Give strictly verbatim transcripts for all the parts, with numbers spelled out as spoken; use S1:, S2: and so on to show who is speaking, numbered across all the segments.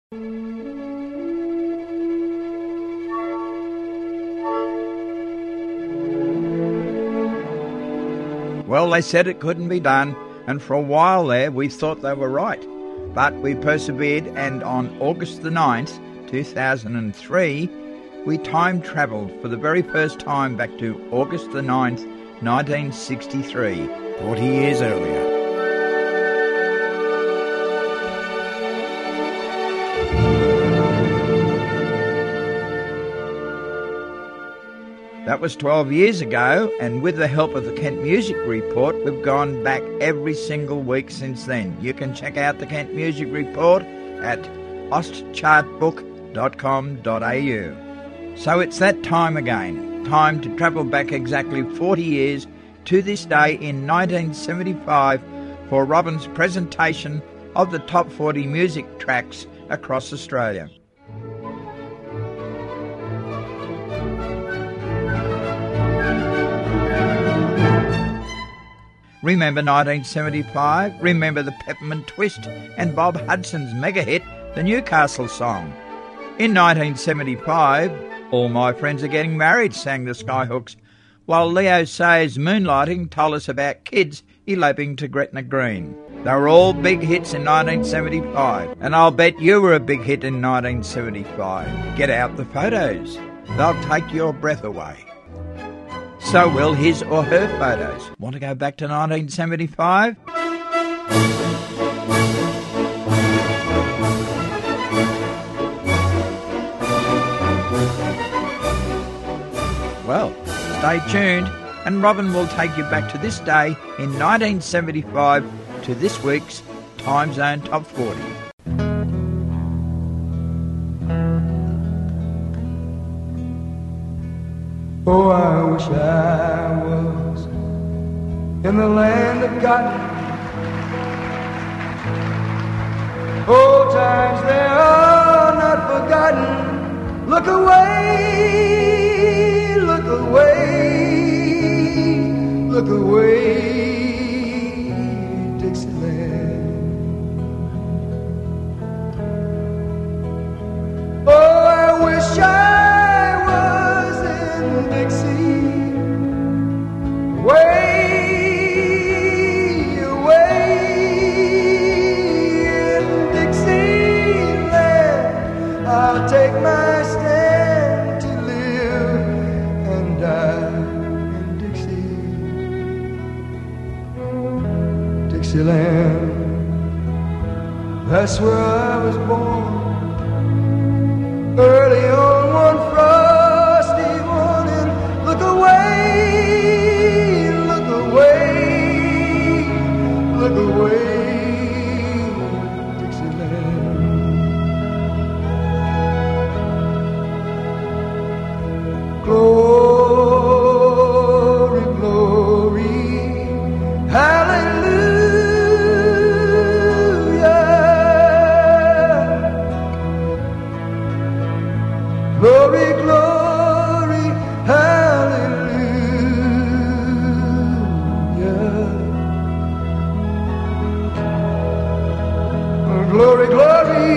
S1: Well, they said it couldn't be done, and for a while there we thought they were right. But we persevered, and on August the ninth, two thousand three, we time travelled for the very first time back to August the ninth, nineteen sixty-three, forty years earlier. That was twelve years ago, and with the help of the Kent Music Report, we've gone back every single week since then. You can check out the Kent Music Report at ostchartbook dot com dot a u. So it's that time again, time to travel back exactly forty years to this day in nineteen seventy-five for Robin's presentation of the top forty music tracks across Australia. Remember nineteen seventy-five? Remember the Peppermint Twist and Bob Hudson's mega hit, The Newcastle Song? In nineteen seventy-five, All My Friends Are Getting Married sang the Skyhooks, while Leo Sayers' Moonlighting told us about kids eloping to Gretna Green. They were all big hits in nineteen seventy-five, and I'll bet you were a big hit in nineteen seventy-five. Get out the photos. They'll take your breath away. So will his or her photos. Want to go back to nineteen seventy-five? Well, stay tuned, and Robin will take you back to this day in nineteen seventy-five to this week's Time Zone Top forty.
S2: Oh, I wish I was in the land of cotton. Old times they are not forgotten. Look away, look away, look away, Dixieland. Oh, I wish I way away in Dixieland, I'll take my stand to live and die in Dixie, Dixieland. That's where I was born, early on one frosty morning. Look away, look away, Dixieland. Glory, glory, hallelujah. Glory, glory, hallelujah. Glory, glory,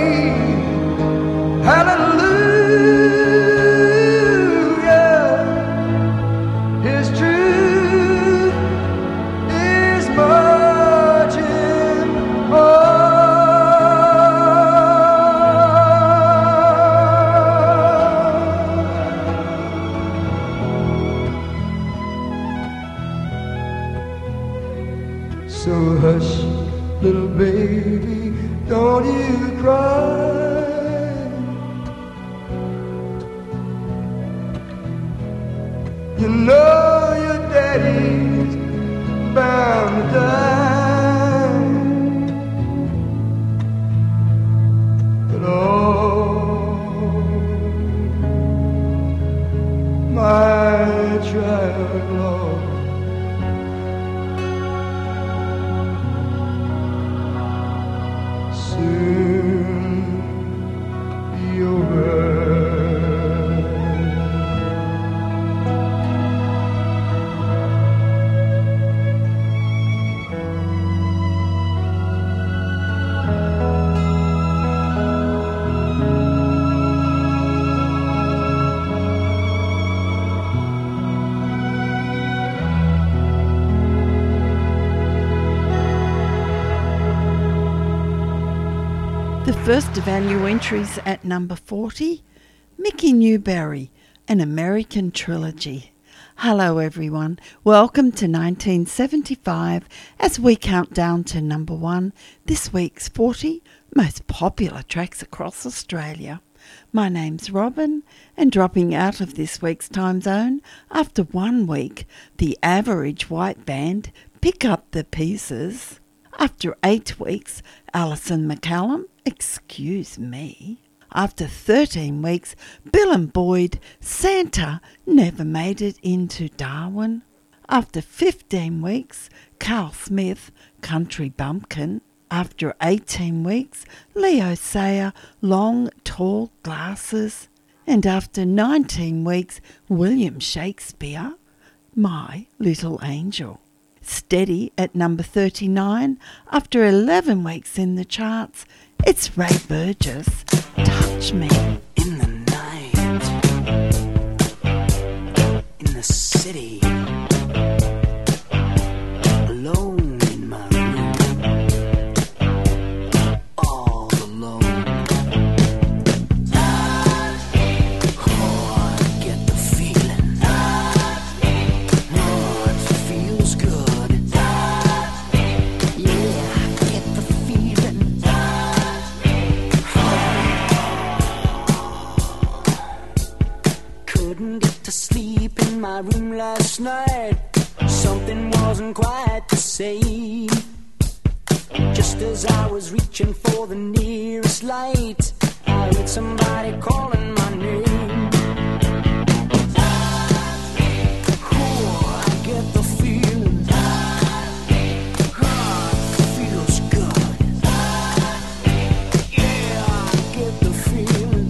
S2: hallelujah. His truth is marching on. So hush, little baby, don't you cry. You know your daddy's bound to die. But oh, my child, Lord, soon be over.
S3: first of our new entries at number forty, Mickey Newberry, An American Trilogy. Hello everyone, welcome to nineteen seventy-five as we count down to number one, this week's forty most popular tracks across Australia. My name's Robin, and dropping out of this week's time zone after one week, the average white band Pick Up the Pieces. After eight weeks, Alison McCallum, Excuse Me. After thirteen weeks, Bill and Boyd, Santa Never Made It Into Darwin. After fifteen weeks, Carl Smith, Country Bumpkin. After eighteen weeks, Leo Sayer, Long Tall Glasses. And after nineteen weeks, William Shakespeare, My Little Angel. Steady at number thirty-nine, after eleven weeks in the charts, it's Ray Burgess, Touch Me.
S4: In the night, in the city, alone in my room, all alone. Oh, I get the feeling. Oh, it feels good. Yeah, I get the feeling. Couldn't get to sleep in my room last night. Something wasn't quite the same. Just as I was reaching for the nearest light, I heard somebody calling my name. Oh, I get the feeling. Oh, it feels good. Yeah, I get the feeling.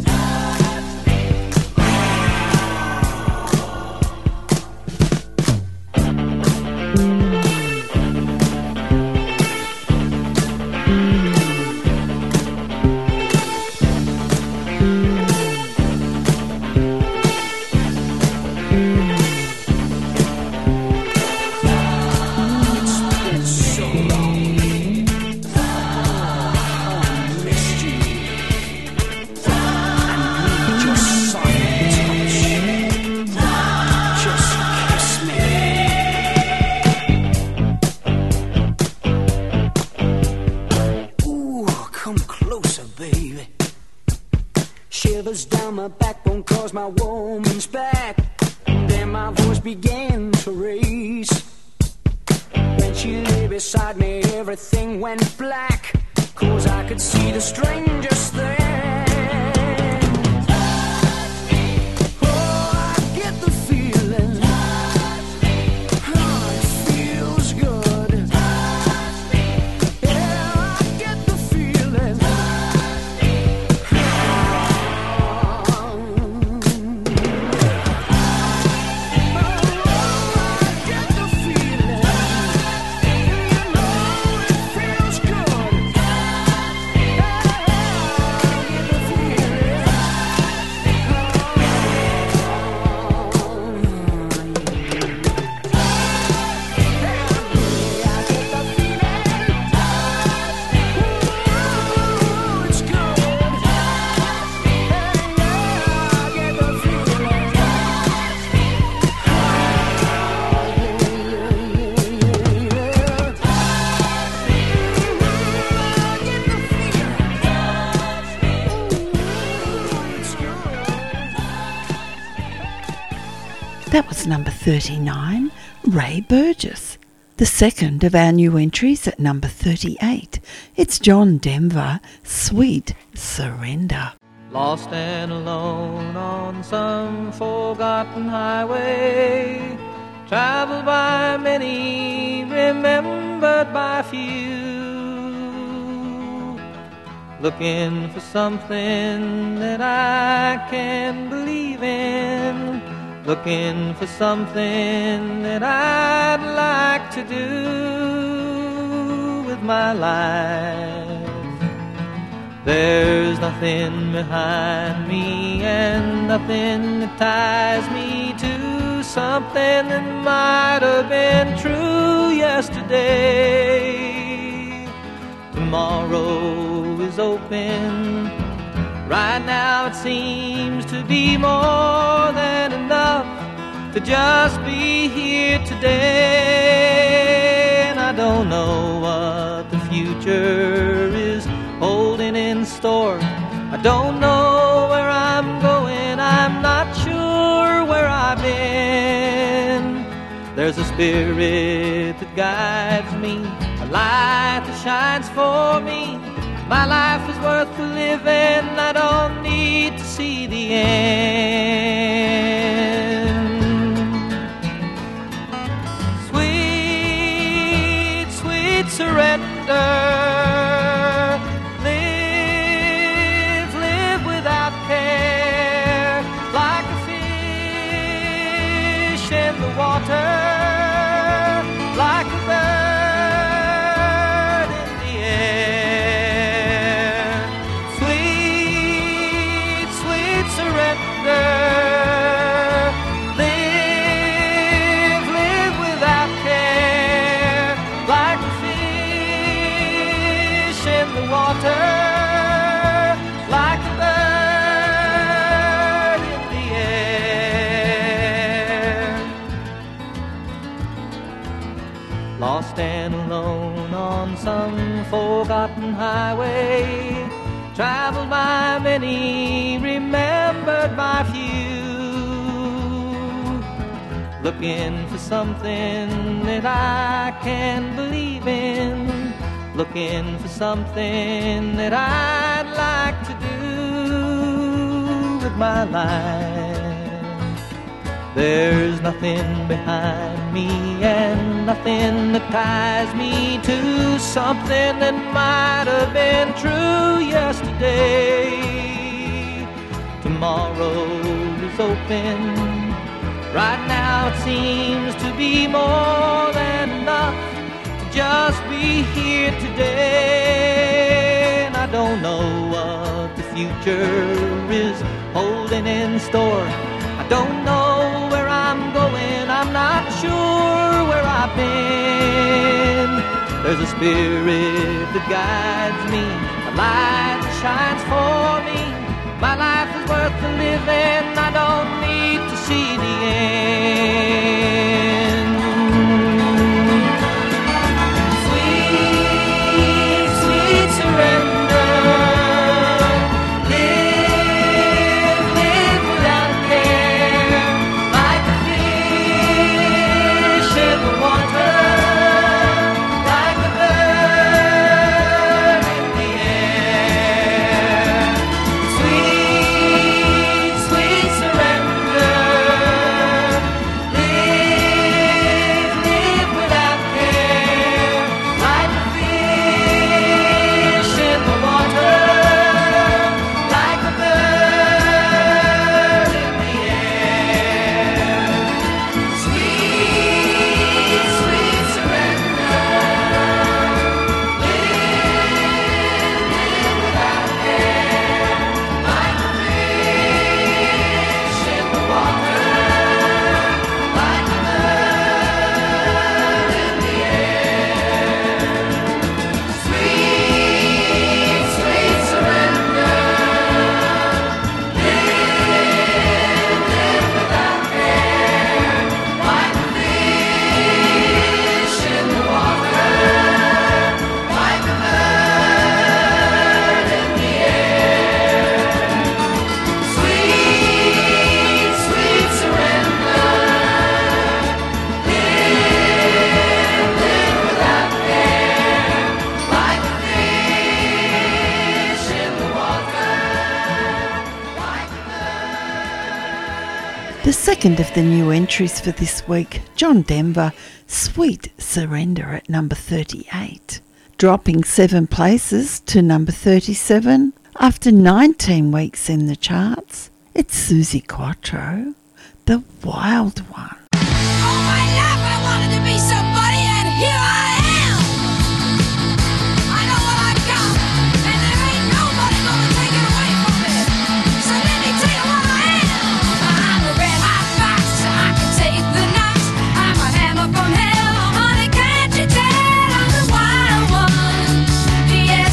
S4: Down my backbone cause my woman's back. Then my voice began to raise. When she lay beside me everything went black, cause I could see the strangest thing. Oh, I get the feeling. Oh, it feels good. Yeah, I get the feeling.
S3: That was number thirty-nine, Ray Burgess. The second of our new entries at number thirty-eight, it's John Denver, Sweet Surrender.
S5: Lost and alone on some forgotten highway, traveled by many, remembered by few, looking for something that I can believe in, looking for something that I'd like to do with my life. There's nothing behind me and nothing that ties me to something that might have been true yesterday. tomorrow is open. Right now it seems to be more than enough to just be here today. And I don't know what the future is holding in store. I don't know where I'm going, I'm not sure where I've been. There's a spirit that guides me, a light that shines for me. My life is worth the living, I don't need to see the end. Sweet, sweet surrender. Live, live without care, like a fish in the water, like a bird in the air. Sweet, sweet surrender. Live, live without care, like a fish in the water, like a bird in the air. Lost and alone on some forgotten highway, traveled by many, remembered by few, looking for something that I can believe in, looking for something that I'd like to do with my life. There's nothing behind me and nothing that ties me to something that might have been true yesterday. Tomorrow is open. Right now it seems to be more than enough to just be here today. And I don't know what the future is holding in store. I don't know where I'm going, I'm not sure where I've been. There's a spirit that guides me, a light that shines for me. My life is worth the living, I don't need to see the end. Sweet, sweet surrender.
S3: The second of the new entries for this week, John Denver, Sweet Surrender at number thirty-eight. Dropping seven places to number thirty-seven after nineteen weeks in the charts, it's Suzi Quatro, The Wild One.
S6: All my life I wanted to be somebody, and here I am. I know what I've got, and there ain't nobody gonna take it away from me. So let me tell you what I am. I'm a red hot fox, I can take the knocks. I'm a hammer from hell, honey, can't you tell? I'm the wild one. Yeah.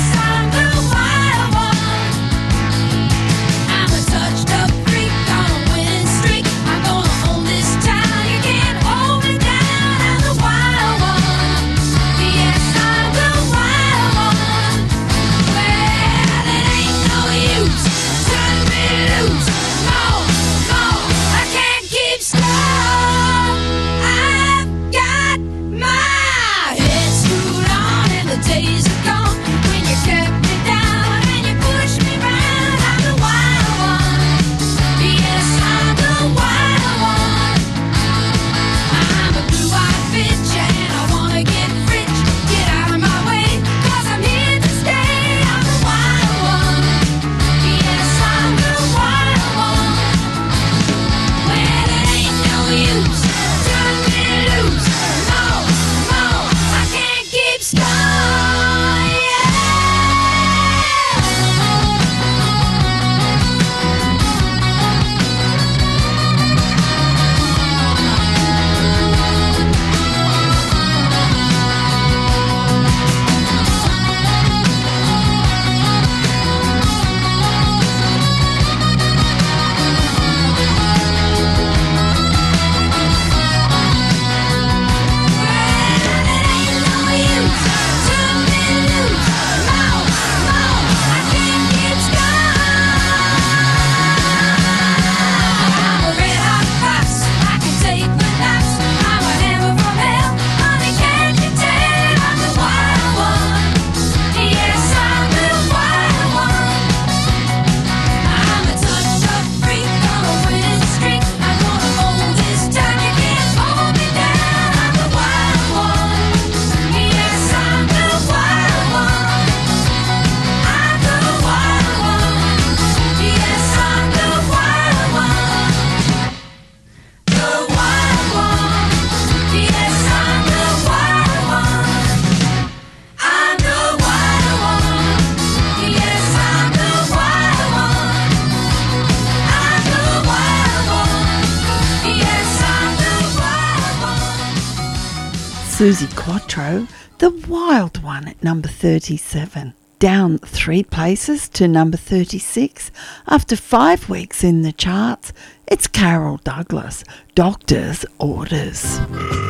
S3: Susie Quattro, The Wild One at number thirty-seven. Down three places to number thirty-six. After five weeks in the charts, it's Carol Douglas, Doctor's Orders.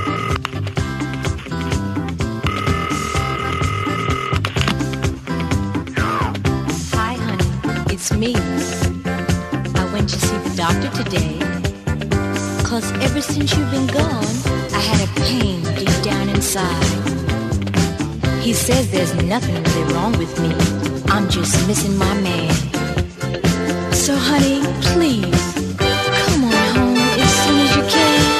S7: Hi, honey, it's me. I went to see the doctor today. Cause ever since you've been gone, I had a pain deep down inside. He says there's nothing really wrong with me. I'm just missing my man. So honey, please, come on home as soon as you can.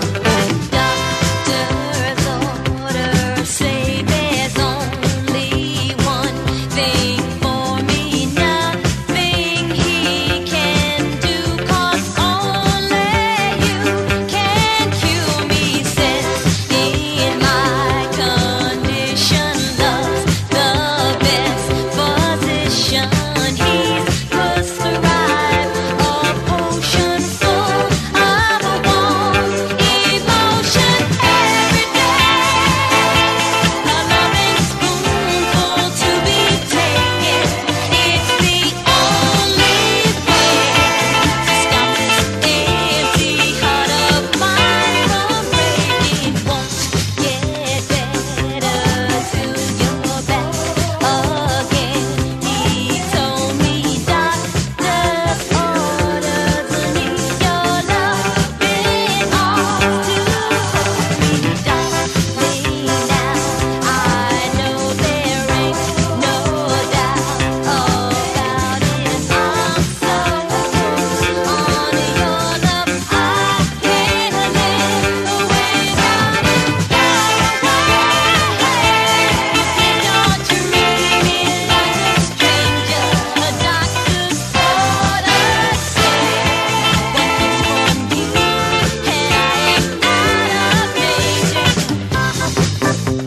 S7: Doctor's orders say there's only one thing for me. Nothing he can do, cause only you can cure me. Says in my condition, love's the best physician. He's prescribed a potion full of a warm emotion every day. A loving spoonful to be taken. It's the only way to stop this empty heart of mine from breaking. Won't get better till you're back again. He told me doctor's orders need your loving arms to hold me. Darling, now I know there ain't no doubt about it. I'm so hooked on your love, I can't live without it. Don't treat me like a stranger. A doctor's orders say one thing's for me, and I ain't out of danger.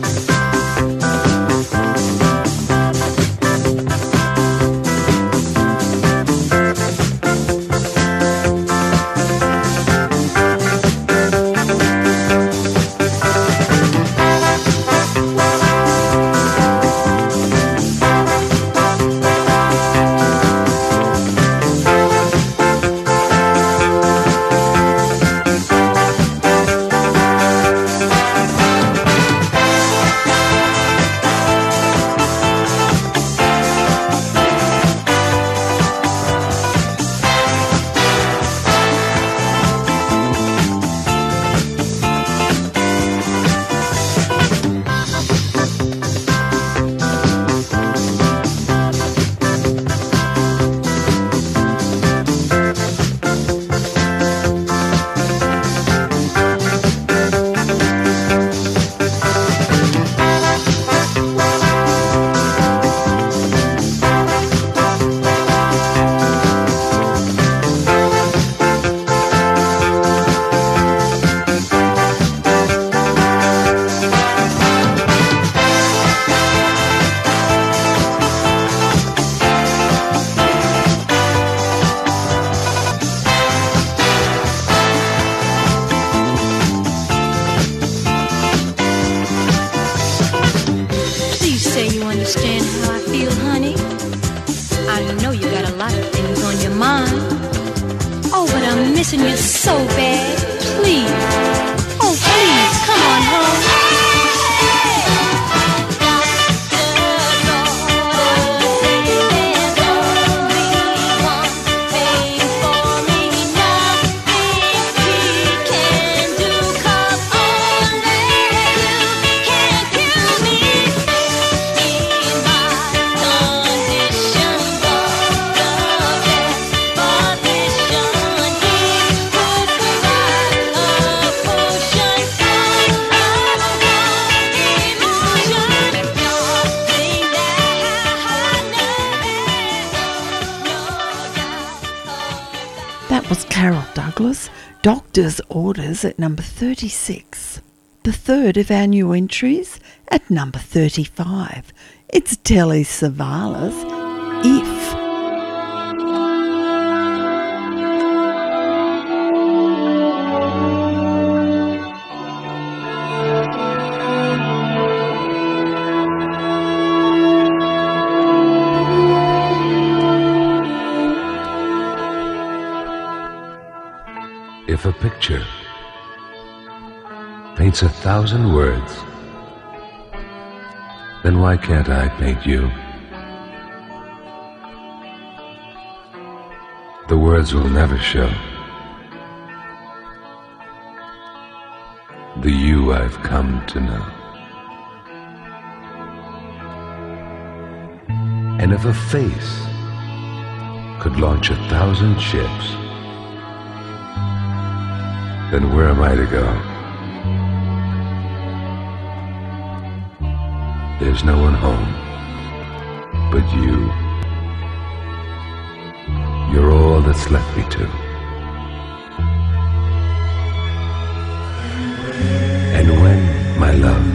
S7: Please say you understand how I feel, honey. I know you got a lot of things on your mind. Oh, but I'm missing you so bad. Please, oh please, come on home.
S3: That was Carol Douglas, Doctor's Orders at number thirty-six. The third of our new entries at number thirty-five. It's Telly Savalas, If.
S8: If a picture paints a thousand words, then why can't I paint you? The words will never show the you I've come to know. And if a face could launch a thousand ships, then where am I to go? There's no one home but you. You're all that's left me to. And when, my love,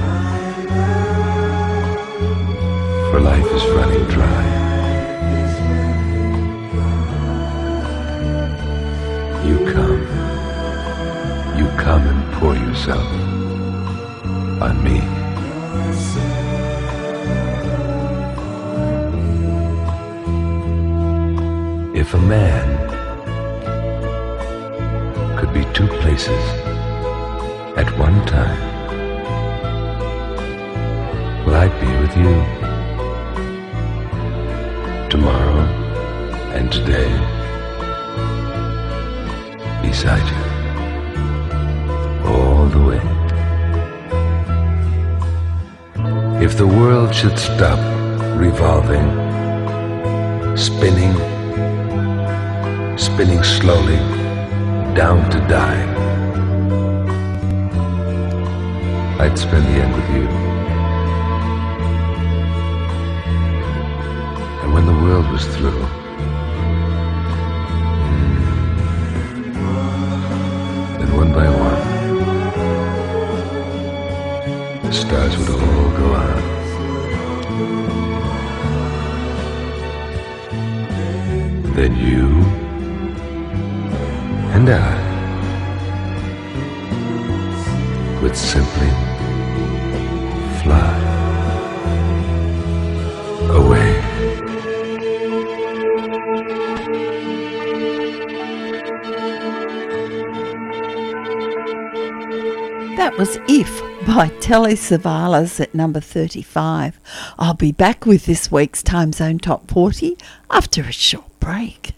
S8: for life is running dry, you come, you come and pour yourself on me. If a man could be two places at one time, well, I'd be with you tomorrow and today, beside you, all the way. If the world should stop revolving, spinning, spinning slowly down to die, I'd spend the end with you. And when the world was through, then one by one, the stars would all go out. Then you and I would simply fly away.
S3: That was If by Telly Savalas at number thirty-five. I'll be back with this week's Time Zone Top forty after a short break.